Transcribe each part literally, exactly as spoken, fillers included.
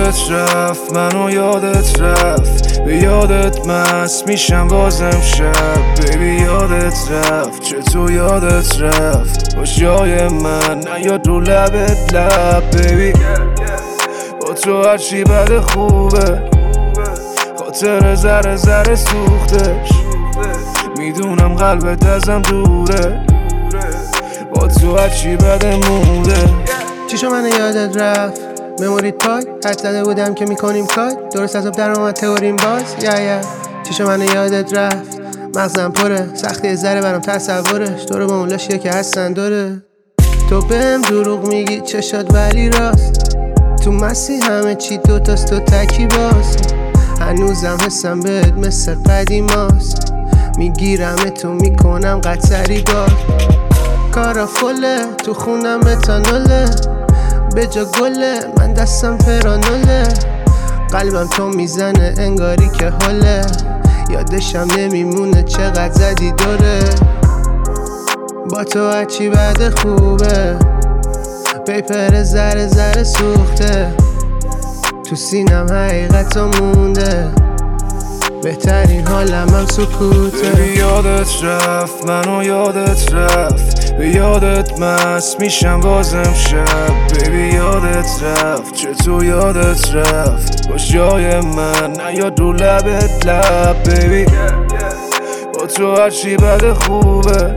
یادت رفت منو یادت رفت به یادت مست میشم بازم شب بیبی یادت رفت چطور یادت رفت باش جای من نیاد رو لبت لب بیبی با تو هرچی بده خوبه خاطر ذره ذره سوختش میدونم قلبت ازم دوره با تو هرچی بده موده چیشو من یادت رفت مموریت پاک حد زده بودم که میکنیم کات درست از آب در اومد تئوریم باز یا یا چیشو من یادت رفت مغزم پره سختی ذره برام تصورش تو رو با اون لاشیه که هستن داره تو بهم دروغ میگی چشات ولی راست تو مسی همه چی دوتاست تو تکی باز هنوزم حسم بهت مثل قدیماست میگیرم تو میکنم قطری بار کارا فله تو خونم متانوله به جا گله من دستم پرانوله قلبم تو میزنه انگاری که حاله یادشم نمیمونه چقدر زدی دوره با تو هرچی بده خوبه پیپر ذره ذره سوخته تو سینم حقیقت مونده بهترین حالم هم سکوته بیبی یادت رفت منو یادت رفت به یادت مست میشم بازم شب بیبی یادت رفت چطور یادت رفت باش جای من نیاد رو لبت لب بیبی با تو هرچی بده خوبه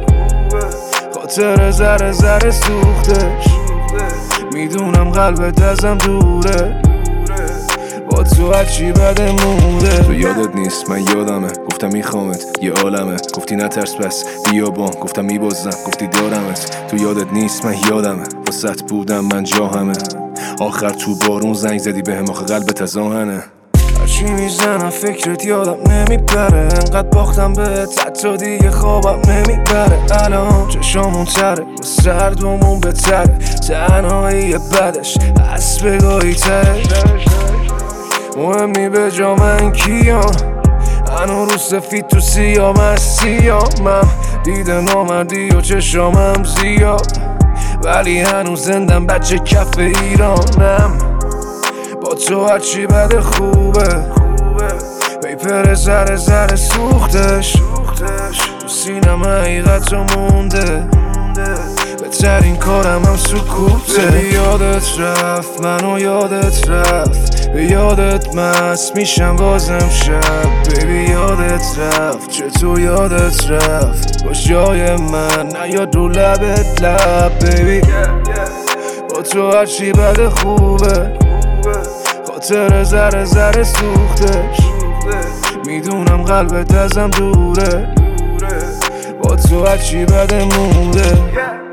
خاطر ذره ذره سوختش میدونم قلبت ازم دوره با تو هرچی بده موده تو یادت نیست من یادمه گفتم میخوامت یه عالمه گفتی نترس بس بیا بام گفتم میبازم گفتی دارمت تو یادت نیست من یادمه واسط بودم من جا همه آخر تو بارون زنگ زدی بهم آخه قلبت از آهنه هرچی میزنم فکرت یادم نمیبره انقدر باختم بهت حتی دیگه خوابم نمیبره الان چشامون تره و سردمون بتره تنهایی بدش از بگاهی تره مهمی به جا من کیام هنو رو سفید تو سیام از سیامم دیده نامردی و چشامم زیاد ولی هنوز زندم بچه کف ایرانم با تو هرچی بده خوبه پیپر ذره ذره سوختش تو سینم حقیقت رو مونده بهترین کارم هم سکوته بیبی یادت رفت منو یادت رفت به یادت مست میشم بازم شب بیبی یادت رفت چطور یادت رفت باش جای من نیاد رو لبت لب بیبی با تو هرچی بده خوبه خاطر ذره ذره سوختش میدونم قلبت ازم دوره با تو هرچی بده موده